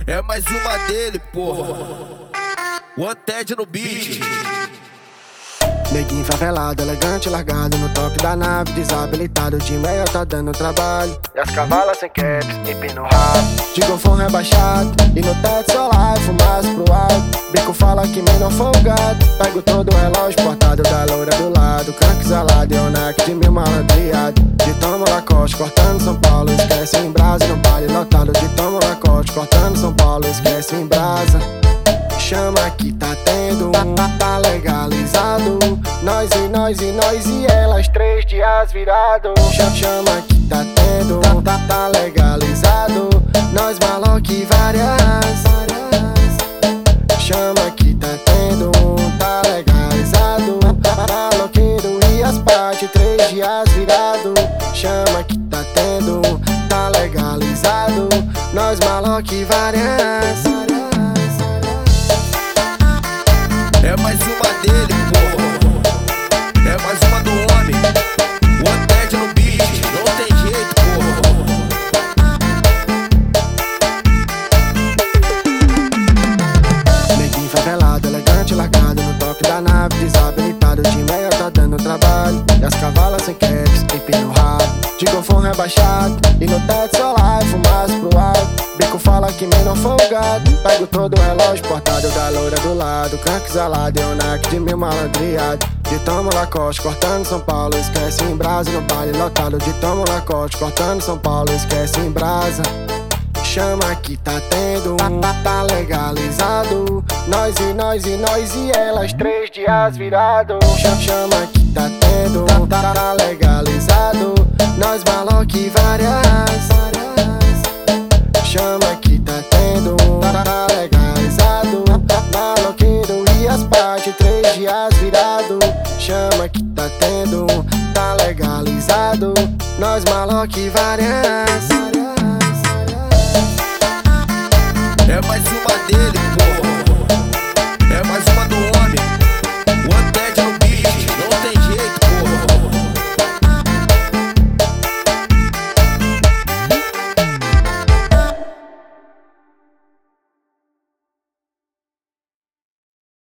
É mais uma dele, porra. One Ted no beat. Neguinho favelado, elegante, largado no top da nave, desabilitado, de meia tá dando trabalho. E as cavalas sem caps, empina o rabo, de golfão rebaixado, e no teto solar, fumaça pro alto. Bico fala que menor folgado, pego todo o relógio portado da loura do lado. Crank exalado e onac de mil malandreado, de toma Lacoste, cortando São Paulo, esquece em brasa. No baile lotado de toma Lacoste, cortando São Paulo, esquece em brasa. Chama que tá tendo tá legalizado. Nós e elas 3 dias virado. Chama que tá tendo tá legalizado. Nós maloque várias. Chama que tá tendo tá legalizado. Maloqueiro e as partes 3 dias virado. Chama que tá tendo tá legalizado. Nós maloque várias. É mais uma dele, porra. É mais uma do homem. One Ted no beat. Não tem jeito, porra. Neguinho favelado, elegante, largado no toque da nave, desabilitado, de meia tá dando trabalho. E as cavalas sem caps, empina o rabo, de golfão rebaixado, e no teto solar, fumaça pro alto. Bico fala que menor folgado, pego todo o relógio portado da loura do lado. Crank exalado e onac de mil malandreado, de toma Lacoste, cortando São Paulo, esquece em brasa. No baile lotado de toma Lacoste, cortando São Paulo, esquece em brasa. Chama que tá tendo tá legalizado. Nós e elas 3 dias virado. Chama que tá tendo tá legalizado. Nós maloque várias. Chama que tá tendo tá legalizado. Maloqueiro e as partes 3 dias virado. Chama que tá tendo tá legalizado. Nós maloque várias.